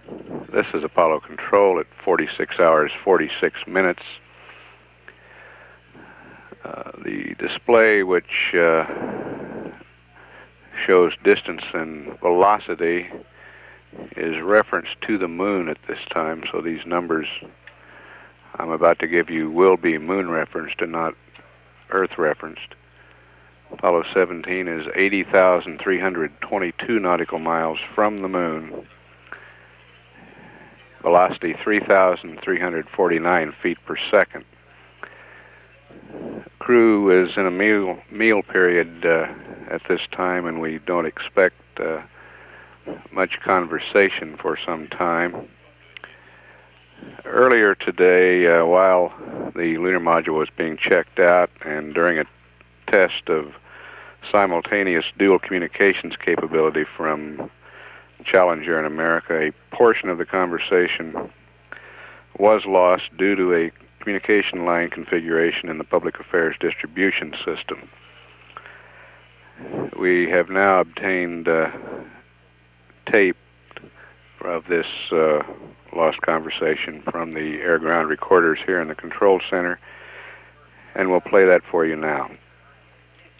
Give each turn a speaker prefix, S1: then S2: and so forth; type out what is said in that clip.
S1: This is Apollo Control at 46 hours, 46 minutes. The display, which shows distance and velocity, is referenced to the moon at this time, so these numbers I'm about to give you will be moon referenced and not Earth referenced. Apollo 17 is 80,322 nautical miles from the moon. Velocity 3,349 feet per second. Crew is in a meal period at this time, and we don't expect much conversation for some time. Earlier today, while the lunar module was being checked out and during a test of simultaneous dual communications capability from Challenger in America, a portion of the conversation was lost due to a communication line configuration in the public affairs distribution system. We have now obtained tape of this lost conversation from the air-ground recorders here in the control center, and we'll play that for you now.